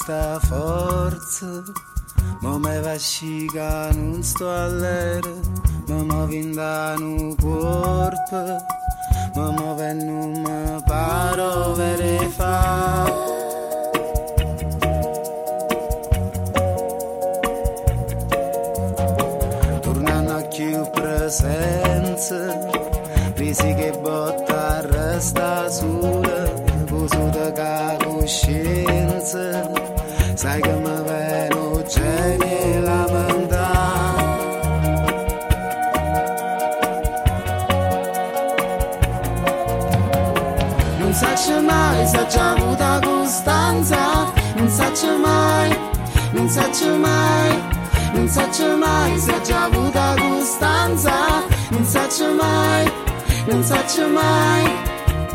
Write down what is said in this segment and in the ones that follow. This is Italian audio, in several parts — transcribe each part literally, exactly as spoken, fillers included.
sta forza, ma me vascica non sto all'era, ma mi vinda un corpo, ma mi venno mi paro vere fa. Tornando a più presenza, crisi che botta resta sola, poso da coscienza, sai che mi veno c'è che lamentare. Non saccio mai se c'è avuta costanza, non saccio mai, non saccio mai, non saccio mai se c'è avuta costanza, non saccio mai, non saccio mai.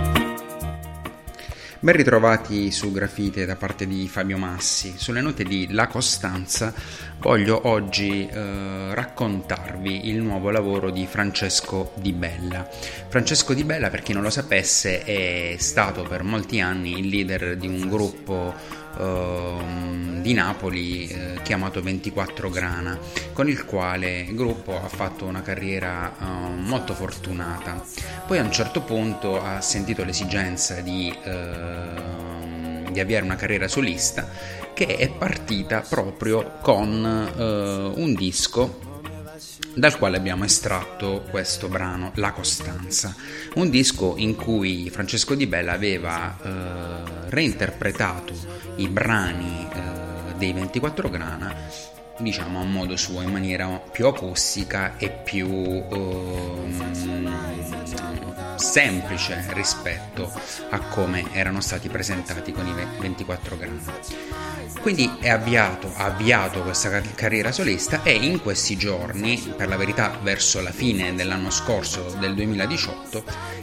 Ben ritrovati su Grafite da parte di Fabio Massi. Sulle note di La Costanza voglio oggi eh, raccontarvi il nuovo lavoro di Francesco Di Bella. Francesco Di Bella, per chi non lo sapesse, è stato per molti anni il leader di un gruppo eh, di Napoli eh, chiamato ventiquattro Grana, con il quale il gruppo ha fatto una carriera eh, molto fortunata. Poi a un certo punto ha sentito l'esigenza di, eh, di avviare una carriera solista, che è partita proprio con eh, un disco dal quale abbiamo estratto questo brano, La Costanza, un disco in cui Francesco Di Bella aveva eh, reinterpretato i brani eh, dei ventiquattro Grana, diciamo a modo suo, in maniera più acustica e più eh, semplice rispetto a come erano stati presentati con i ventiquattro Grana. Quindi è avviato, ha avviato questa carriera solista e in questi giorni, per la verità verso la fine dell'anno scorso, del duemiladiciotto,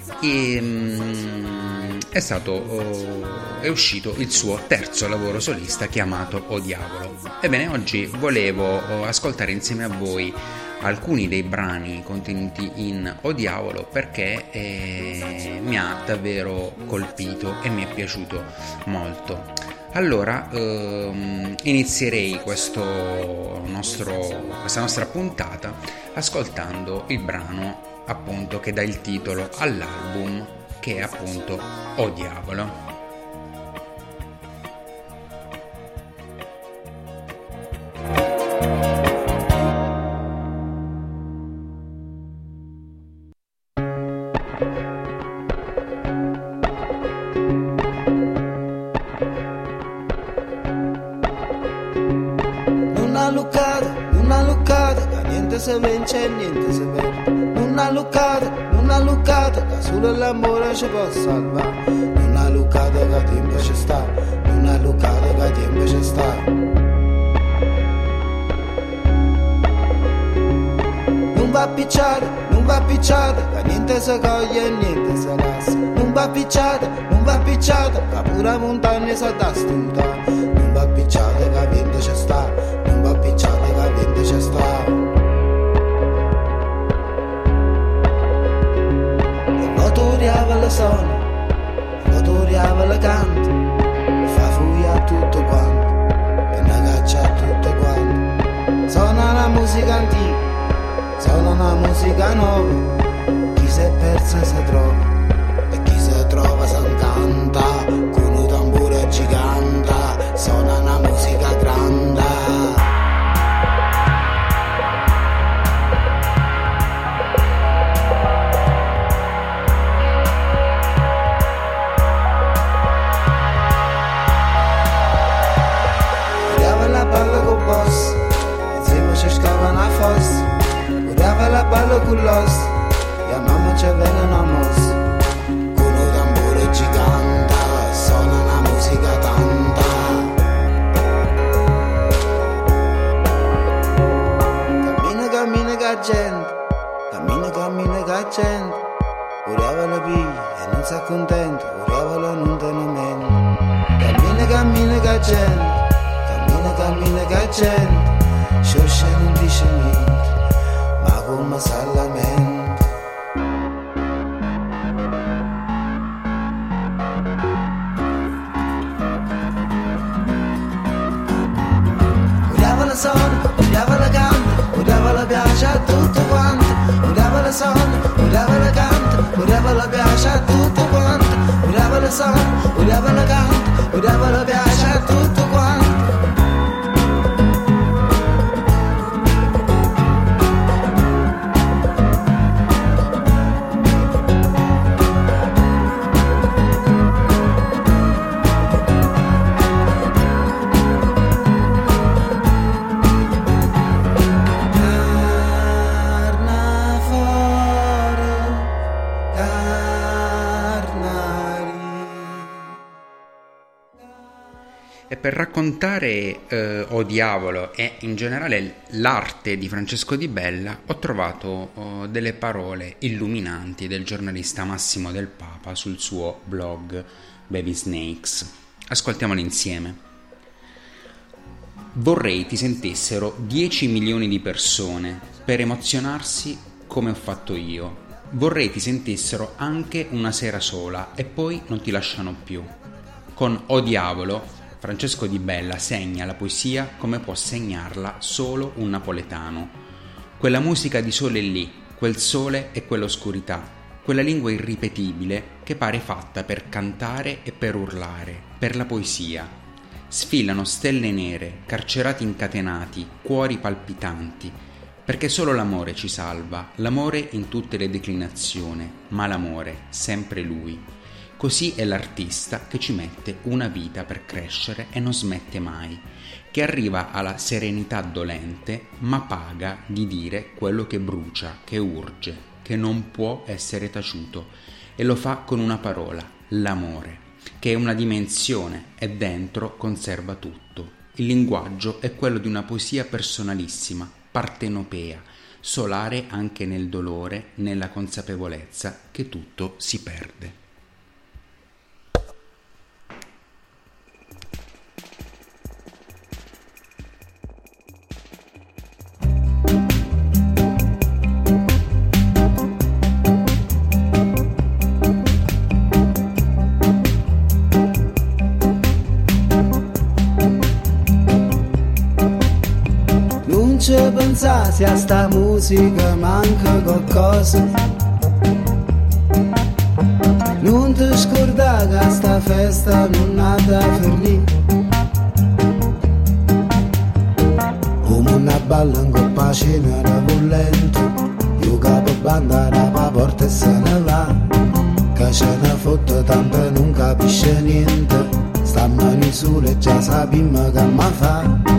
ehm, è stato è uscito il suo terzo lavoro solista chiamato O Diavolo. Ebbene, oggi volevo ascoltare insieme a voi alcuni dei brani contenuti in O Diavolo, perché eh, mi ha davvero colpito e mi è piaciuto molto. Allora ehm, inizierei questo nostro, questa nostra puntata ascoltando il brano appunto che dà il titolo all'album, che è appunto O Diavolo. Se vince e niente si perde, non ha luccato, non ha luccato, che solo l'amore ci può salvare, non ha luccato che tempo ci sta, non ha luccato che tempo ci sta. Non va picciato, non va picciato, che niente si coglie e niente si lascia, non va picciato, non va picciato, che pure montagna si dà stuta, non va picciato che vento ci sta, non va picciato che vento ci sta. Le sono, motoriava le canto, mi fa furia tutto quanto, per una caccia tutto quanto. Suona la musica antica, suona una musica nuova, chi si è perso si trova, e chi si trova si incanta, con un tamburo gigante, suona una musica grande. La balla con l'os, e mamma ci viene una mossa, con un tamburo gigante, suona una musica tanta. Cammina, cammina che gente, cammina, cammina che gente, uriava la piglia e non si accontenta, uriava la non te ne mente. Cammina, cammina che gente, cammina, cammina che gente, scioscia non dice niente, ma come sa lamenta. sonno, un diavolo canta, un diavolo piace a tutto quanto. E per raccontare eh, O Diavolo e in generale l'arte di Francesco Di Bella ho trovato oh, delle parole illuminanti del giornalista Massimo Del Papa sul suo blog Baby Snakes. Ascoltiamole insieme. Vorrei ti sentissero dieci milioni di persone per emozionarsi come ho fatto io. Vorrei ti sentissero anche una sera sola e poi non ti lasciano più. Con O Diavolo Francesco Di Bella segna la poesia come può segnarla solo un napoletano. Quella musica di sole lì, quel sole e quell'oscurità, quella lingua irripetibile che pare fatta per cantare e per urlare, per la poesia. Sfilano stelle nere, carcerati incatenati, cuori palpitanti, perché solo l'amore ci salva, l'amore in tutte le declinazioni, ma l'amore, sempre lui. Così è l'artista che ci mette una vita per crescere e non smette mai, che arriva alla serenità dolente, ma paga di dire quello che brucia, che urge, che non può essere taciuto, e lo fa con una parola, l'amore, che è una dimensione e dentro conserva tutto. Il linguaggio è quello di una poesia personalissima, partenopea, solare anche nel dolore, nella consapevolezza che tutto si perde. Non ci pensate a sta musica, manca qualcosa. Non ti scordare che a sta festa non ha da finire. Come una balla in coppa cena da vollento, io capo banda da porta e se ne va. Che ce ne fotte tanto non capisce niente, sta mani sole già sappiamo che ma fa.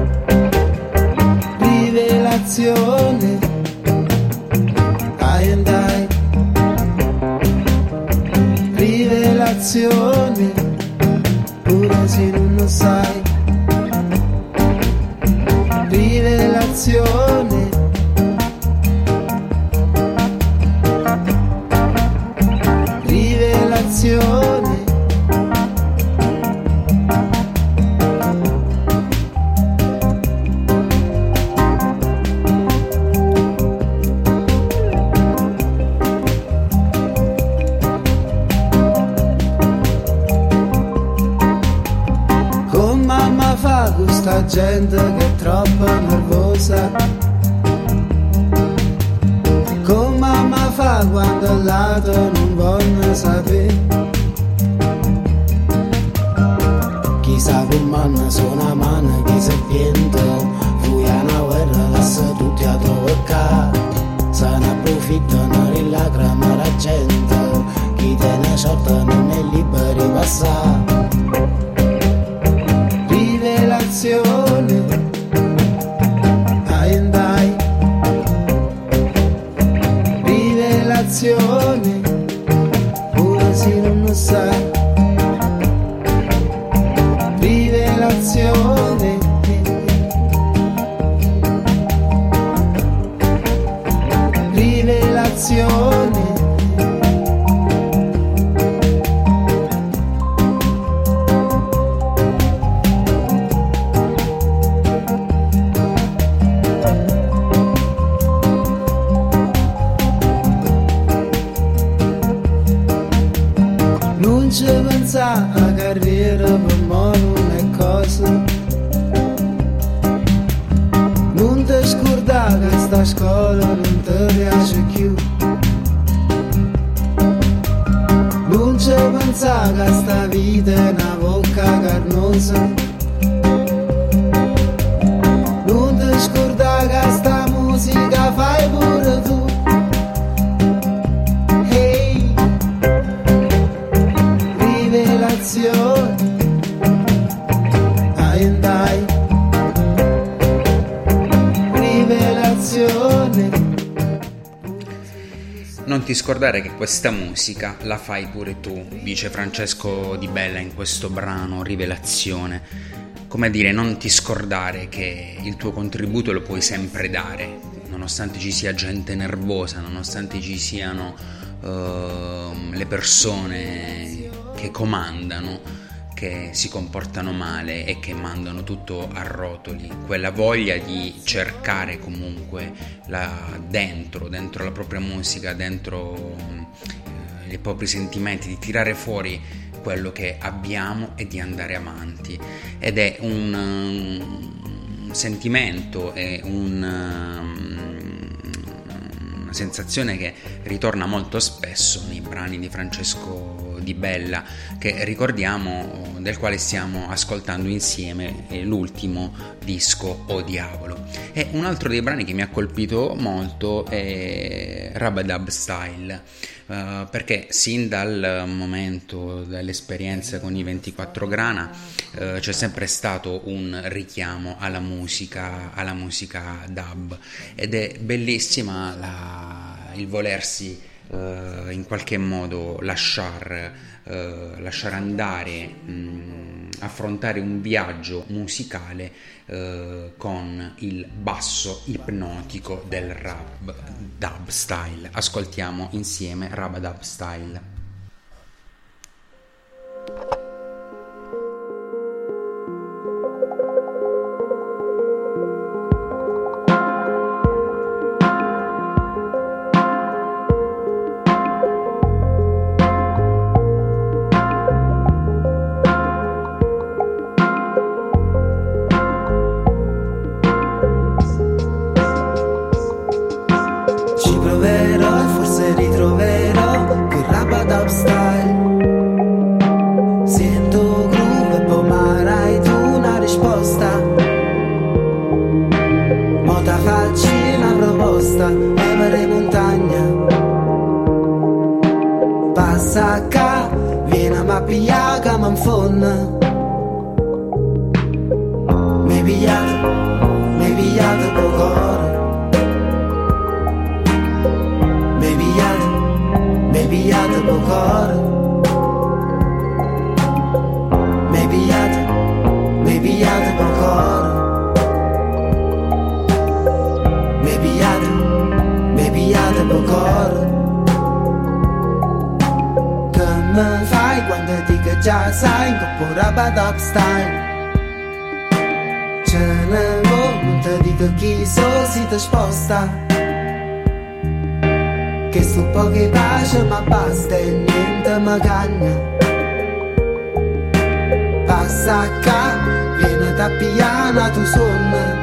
Rivelazione, dai and dai. Rivelazione, pure se non lo sai. Rivelazione, rivelazione. Questa gente che è troppo nervosa, come mamma fa quando al lato non voglio sapere. Chissà come suona mano che se viento, fuia una guerra lascia tutti a toccare. Se ne approfittano le lacrime la gente, chi te ne sorta non è libero di passare. Rivelazione, dai and dai. Rivelazione, pure se non lo sai. Rivelazione, rivelazione. Non ci pensa a carriera per me non è cosa. Non ti scordare che sta scuola non ti piace più. Non ci pensa pensa che sta vita è una bocca carnosa. Non ti scorda che sta musica fai pure tu. Hey, rivelazione. Dai and dai, rivelazione. Non ti scordare che questa musica la fai pure tu, dice Francesco Di Bella in questo brano Rivelazione. Come a dire, non ti scordare che il tuo contributo lo puoi sempre dare, nonostante ci sia gente nervosa, nonostante ci siano uh, le persone che comandano, che si comportano male e che mandano tutto a rotoli, quella voglia di cercare comunque la, dentro, dentro la propria musica, dentro eh, i propri sentimenti, di tirare fuori quello che abbiamo e di andare avanti. Ed è un, un sentimento, è un... una sensazione che ritorna molto spesso nei brani di Francesco Di Bella, che ricordiamo, del quale stiamo ascoltando insieme l'ultimo disco O Diavolo. E un altro dei brani che mi ha colpito molto è Rabadab Style, uh, perché sin dal momento dell'esperienza con i ventiquattro Grana uh, c'è sempre stato un richiamo alla musica, alla musica dub, ed è bellissima la, il volersi Uh, in qualche modo lasciar, uh, lasciar andare, mh, affrontare un viaggio musicale uh, con il basso ipnotico del rap dub style. Ascoltiamo insieme Rabadab Style. Già sai, con Rabadab Style ce ne vuoi, non ti dico chi so si ti sposta, che sto pochi pace ma basta e niente mi cagna. Passa qua, vieni da piana tu sonno.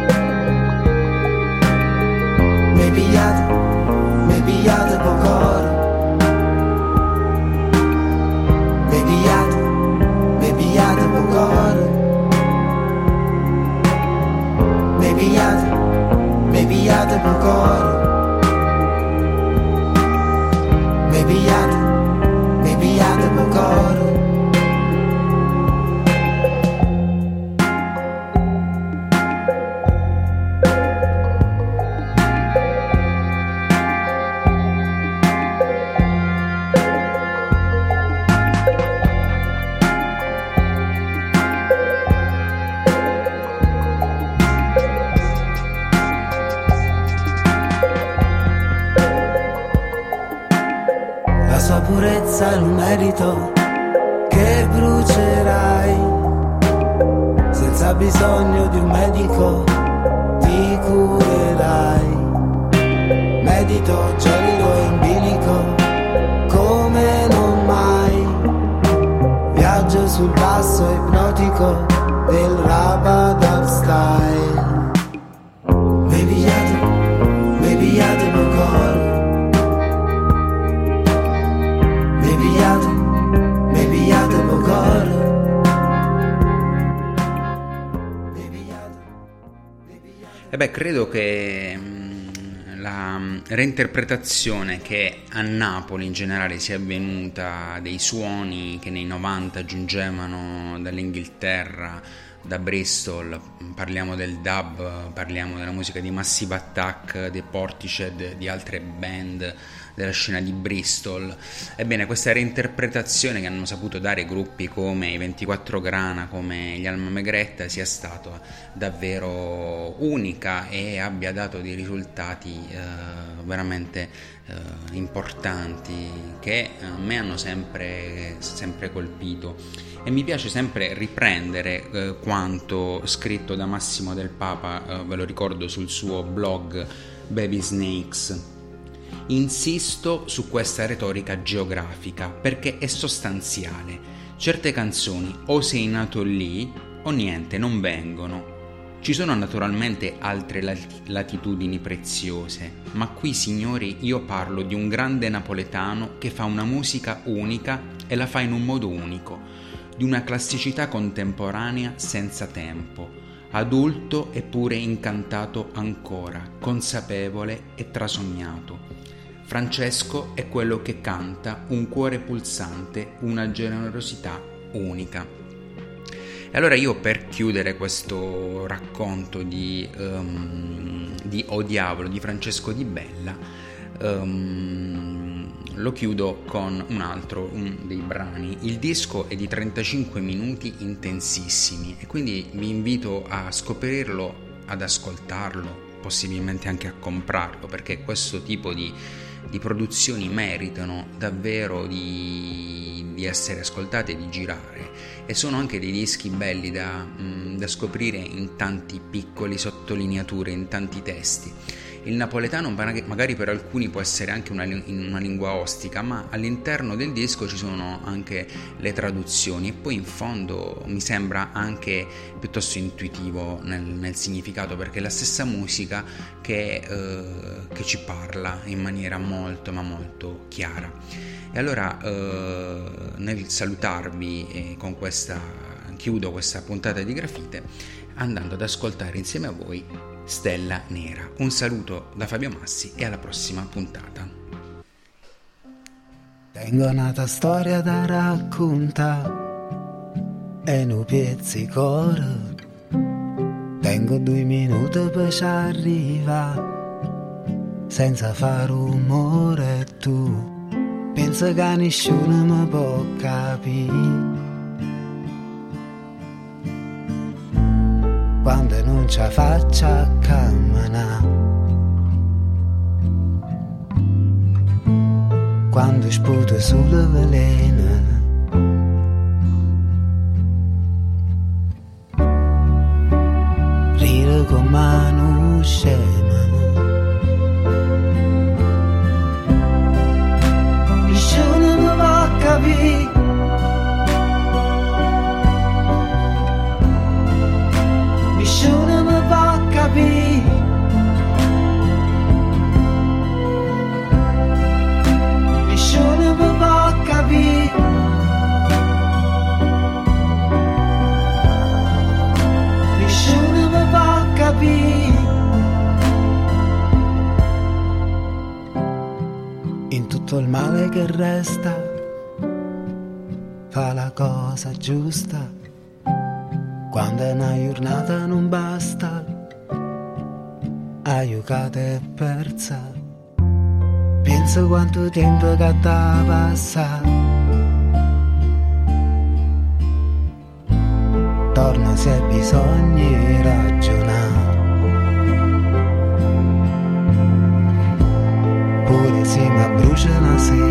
Mi pigliate, mi pigliate poco. Mi pigliate, mi pigliate per cuore. Mi pigliate, mi pigliate per cuore. Purezza è un merito che brucerai senza bisogno di un medico, ti curerai. Medito gelido in bilico come non mai, viaggio sul basso ipnotico del Rabadab Style. Mi pigliate, mi pigliate per cuore. Mi pigliate, E beh, credo che mh, la reinterpretazione che a Napoli in generale sia avvenuta dei suoni che nei novanta giungevano dall'Inghilterra, da Bristol, parliamo del dub, parliamo della musica di Massive Attack, dei Portishead, di altre band della scena di Bristol. Ebbene, questa reinterpretazione che hanno saputo dare gruppi come i ventiquattro Grana, come gli Alma Megretta, sia stata davvero unica e abbia dato dei risultati eh, veramente eh, importanti, che a me hanno sempre, sempre colpito. E mi piace sempre riprendere eh, quanto scritto da Massimo Del Papa, eh, ve lo ricordo, sul suo blog Baby Snakes. Insisto su questa retorica geografica perché è sostanziale. Certe canzoni o sei nato lì o niente, non vengono. Ci sono naturalmente altre lat- latitudini preziose, ma qui, signori, io parlo di un grande napoletano che fa una musica unica e la fa in un modo unico, di una classicità contemporanea senza tempo, adulto eppure incantato ancora, consapevole e trasognato. Francesco è quello che canta un cuore pulsante, una generosità unica. E allora io, per chiudere questo racconto di, um, di O Diavolo di Francesco Di Bella, um, lo chiudo con un altro un dei brani. Il disco è di trentacinque minuti intensissimi e quindi vi invito a scoprirlo, ad ascoltarlo, possibilmente anche a comprarlo, perché questo tipo di, di produzioni meritano davvero di, di essere ascoltate e di girare, e sono anche dei dischi belli da, mh, da scoprire in tanti piccoli sottolineature, in tanti testi. Il napoletano magari per alcuni può essere anche una, una lingua ostica, ma all'interno del disco ci sono anche le traduzioni, e poi in fondo mi sembra anche piuttosto intuitivo nel, nel significato, perché è la stessa musica che, eh, che ci parla in maniera molto ma molto chiara. E allora eh, nel salutarvi eh, con questa, chiudo questa puntata di Grafite andando ad ascoltare insieme a voi Stella Nera. Un saluto da Fabio Massi e alla prossima puntata. Tengo un'altra storia da raccontare e non piezzi cuore. Tengo due minuti per ci arrivare senza fare rumore, e tu pensi che nessuno mi può capire. Quando non ci faccia a camminare, quando sputa sulle velene, ride con mano scema, nessuno mi va capire. Nessuno mi va capire, nessuno mi va capire, nessuno mi va capire. In tutto il male che resta, fa la cosa giusta. Quando una giornata non basta, aiucata e persa. Pensa quanto tempo che t'ha passato. Torna se hai bisogno di ragionare. Pure se mi brucia la sera.